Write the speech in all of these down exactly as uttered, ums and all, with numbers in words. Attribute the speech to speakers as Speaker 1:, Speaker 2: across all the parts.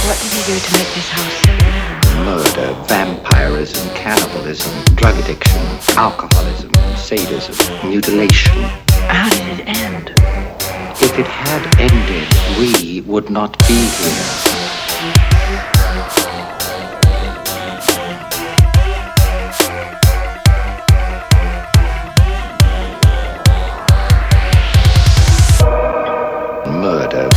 Speaker 1: What did he do to make this house so loud?
Speaker 2: Murder, vampirism, cannibalism, drug addiction, alcoholism, sadism, mutilation.
Speaker 1: How did it end?
Speaker 2: If it had ended, we would not be here. Murder.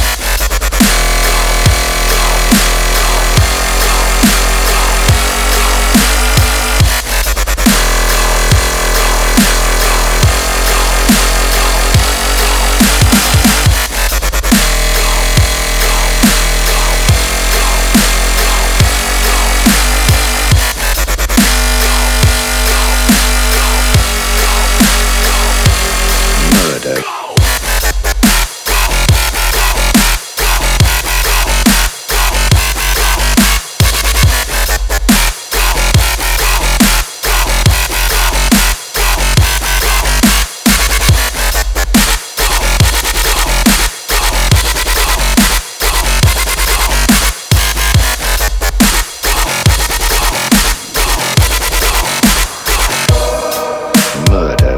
Speaker 2: Murder. Murder.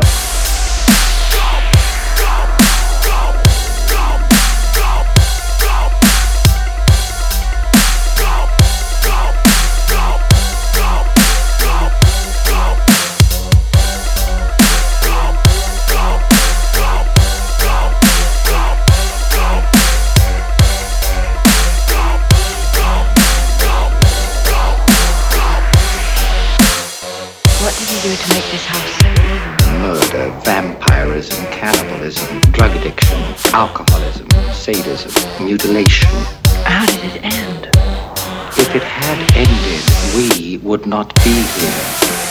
Speaker 1: What did he do to make this house so loud?
Speaker 2: Murder, vampirism, cannibalism, drug addiction, alcoholism, sadism, mutilation.
Speaker 1: How did it end?
Speaker 2: If it had ended, we would not be here.